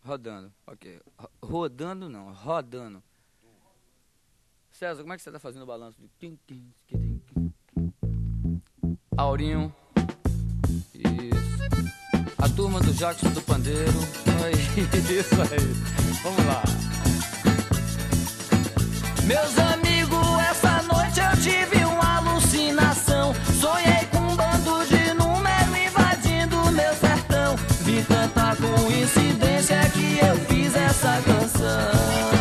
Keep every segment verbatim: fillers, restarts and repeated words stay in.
Rodando, ok. Ro- Rodando não, rodando. César, como é que você tá fazendo o balanço? De tim, tim, tim, tim, tim. Aurinho. Isso. A turma do Jackson do Pandeiro. É isso aí. Vamos lá. Meus amigos, essa noite eu tive uma alucinação. Sonhei com um bando de número invadindo meu sertão. Vi tanta coincidência que eu fiz essa canção.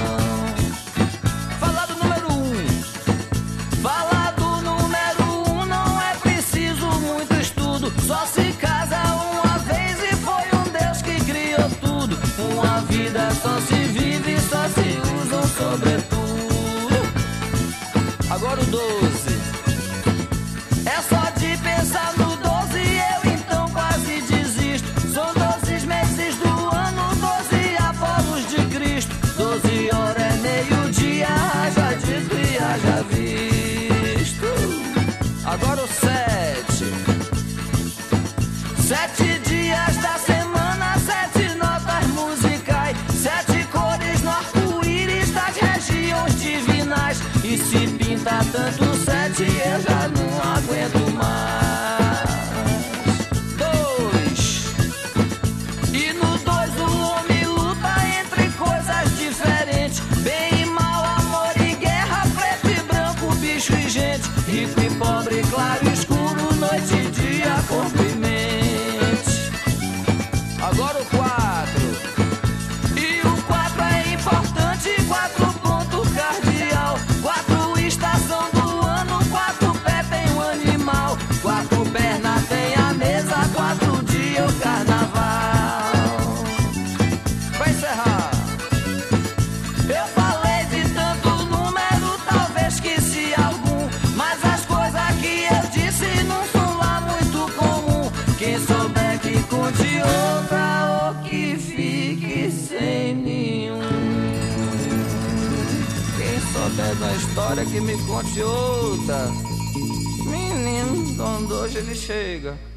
Fala do número um. Fala do número um, não é preciso muito estudo. Só se casa uma vez e foi um Deus que criou tudo. Uma vida só se vive, só se usa um sobretudo. Agora o doze. É só de pensar no doze, eu então quase desisto. São doze meses do ano, doze Apolos de Cristo. Doze horas é meio-dia, haja dito e haja visto. Agora o sete. Sete dias da semana, sete notas musicais, sete cores no arco-íris das regiões divinais. E se pinta tanto sete, eu já não aguento mais. Dois. E no dois o homem luta entre coisas diferentes: bem e mal, amor e guerra, preto e branco, bicho e gente, rico e pobre, claro e escuro, noite e dia, corpo e mente. Agora o quatro. E o quatro é importante, quatro ponto cardeal. Quatro estação do ano, quatro pé tem um animal. Quatro perna tem a mesa, quatro dia o carnaval. Vai encerrar. Eu falei de tanto número, talvez esqueci algum, mas as coisas que eu disse não são lá muito comum. Quem souber que conte outra ou que fique sem nenhum. Quem souber da história que me conte outra. Menino, quando hoje ele chega.